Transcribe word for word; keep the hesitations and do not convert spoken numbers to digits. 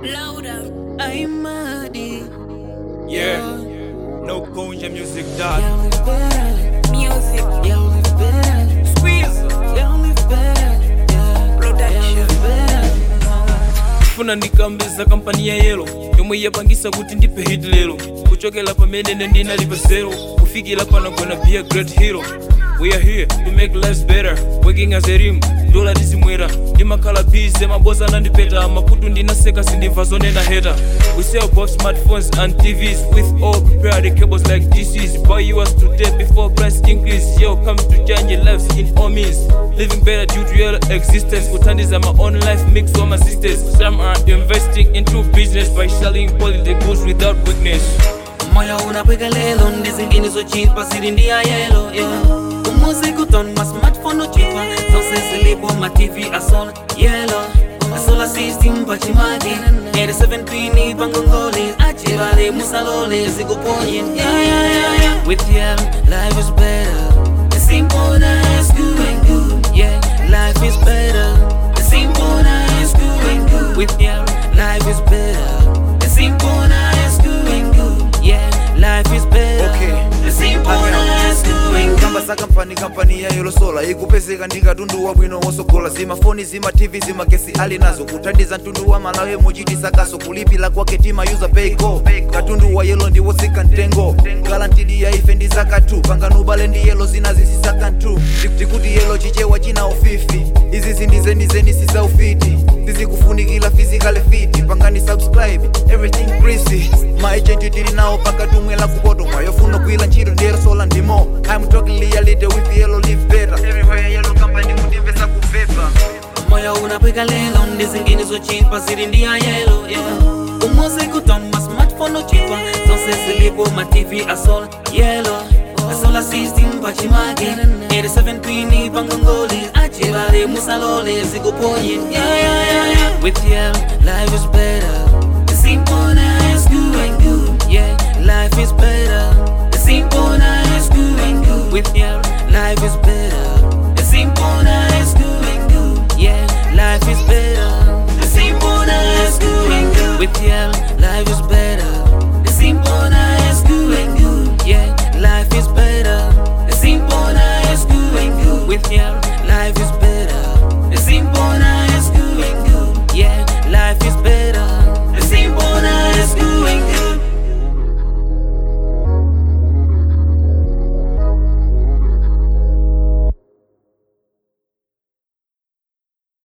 Louder. I'm muddy. Yeah. No Konja music dot. Yeah, live better. Music. Yeah, live better. Squeeze. Yeah, live better. Yeah. Production. Funa ndikambeza kampani ya yelo yomwe yapangisa kuti ndipe hit lelo kuchokela pamene ndinalipa zero kufikira pano gonna be a great hero. We are here to make lives better, working as a team. Dola dizimwera ndimakhala busy maboza nandipeta makutu ndinaseka sindimva zonena hater. We sell both smartphones and T Vs with all prepared cables like D Cs. Buy yours today before price increase. Yo comes to change your lives in all means, living better due to your existence. Kutandiza my own life mix with my sisters. Some are investing into business by selling quality goods without weakness. Moyo unapika lelo ndizingine zo chipa zili ndiya yelo yeah. Music uton my smartphone no cheaper. So says libo my T V a sol yellow. A solar system pachimaki eighty-seven pini pangongoli achibale musalole zikuponye yeah yeah yeah yeah. With you life is better. The simple nice doing good. Yeah, life is better. The simple nice doing good. With you life is better. The simple nice doing good. Yeah, life is better. Okay. The simple nice doing good. Kamba sa kampani kampani ya yelo sola ikupezeka ndikatundu wa bwino wosogola zima foni zima T V zima gesi ali nazo kutandiza ntundu wa malawe muchitisa kaso kulipila kwake tima user pay go katundu wa yelo ndiwo sika ntengo galantidi ya ife ndi zaka tu panganubale ndi yelo zinazisisaka ntu tikuti yelo chichewa china ufifi izi zindizeni zeni sisa ufiti sizikufunikila physically fit pangani subscribe everything greasy my agent tili nao paka tumwela kupoto mwayo funo kuila nchiro ndero sola ndimo I'm talking reality with yellow live better everywhere yellow company kutivesa kuvepa Moyo unapika lelo ndizingine zo chipa zili ndiya yelo yeah. Umusic uton my smartphone no cheaper. So says libo my T V a sol yellow. A solar system pachimaki eighty-seven pini pangongoli achibale musalole zikuponye yeah yeah yeah yeah. With you life is better. The simple nice doing good. Yeah, life is better. The simple nice doing good. With you life is better. The simple nice doing good. Yeah, life is better. The simple nice doing good. With you life is better.